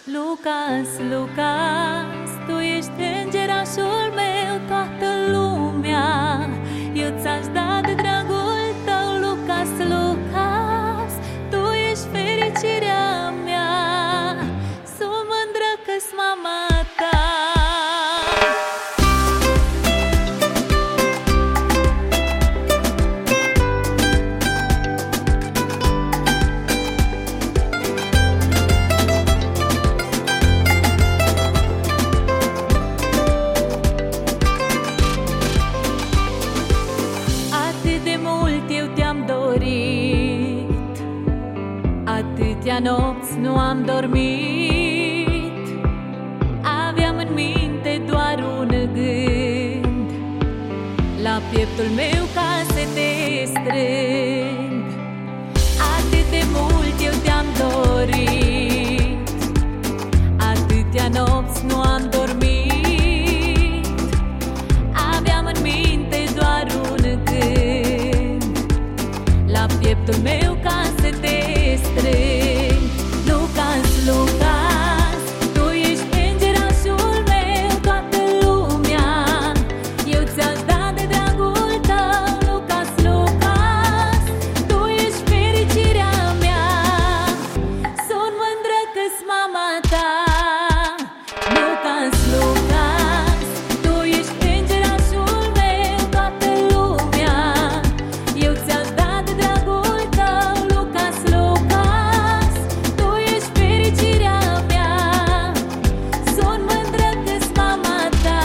Lucas, Lucas, tu ești îngerașul meu, toată lumea eu ți-aș da de dragul tău. Lucas, Lucas, tu ești fericirea mea, sunt mândră că-s mama ta. Atâtea nopți nu am dormit, aveam în minte doar un gând, la pieptul meu ca să te strâng. Atât de mult eu te-am dorit, atâtea nopți nu am dormit, aveam în minte doar un gând, la pieptul meu ca să te strâng. Lucas, Lucas, tu ești îngerașul meu, toată lumea eu ți-aș da de dragul tău. Lucas, Lucas, tu ești fericirea mea, sunt mândră că-s mama ta. Lucas, Lucas, tu ești îngerașul meu, toată lumea eu ți-aș da de dragul tău. Lucas, Lucas, tu ești fericirea mea, sunt mândră că-s mama ta.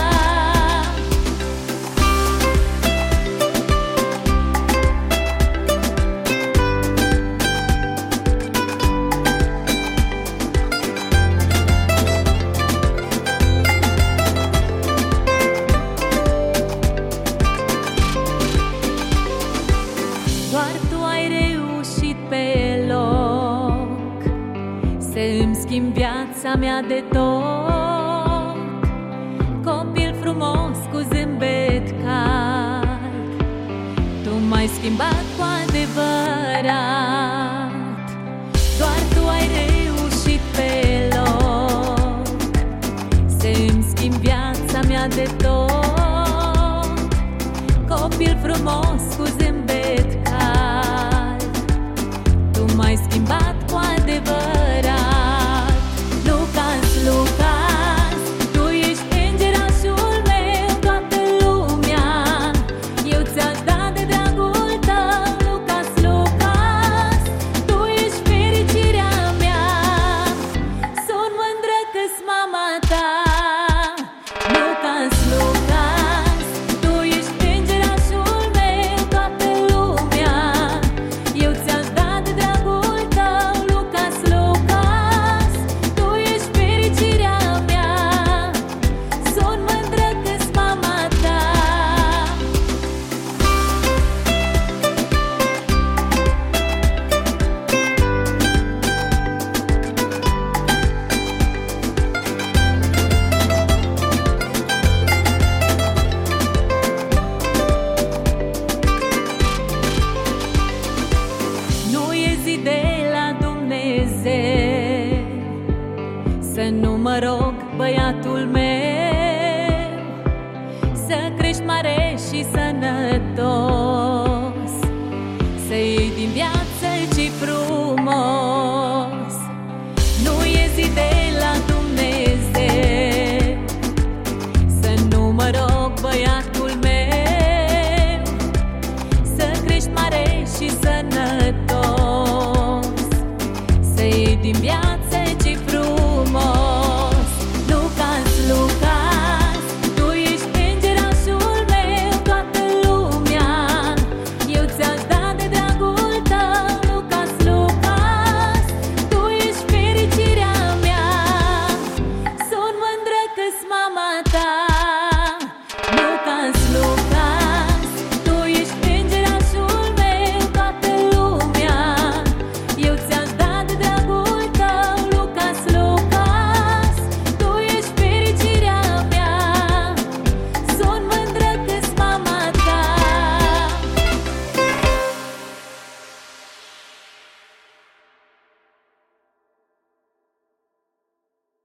Doar tu ai reușit pe loc să îmi schimbi viața mea de tot. Copil frumos cu zâmbet cald, tu m-ai schimbat cu adevărat. Doar tu ai reușit pe loc să îmi schimbi viața mea de tot. Copil frumos cu zâmbet cald, tu m-ai schimbat cu adevărat. Lucas, Lucas, tu ești îngerașul meu, toată lumea eu ți-aș da de dragul tău. Lucas, Lucas, tu ești fericirea mea, sunt mândră că-s mama ta. Lucas, Lucas, tu ești îngerașul meu, toată lumea eu ți-aș da de dragul tău. Lucas, Lucas, tu ești fericirea mea, sunt mândră că-s mama ta. Nu e zi de la Dumnezeu să nu mă rog, băiatul meu, să crești mare și sănătos.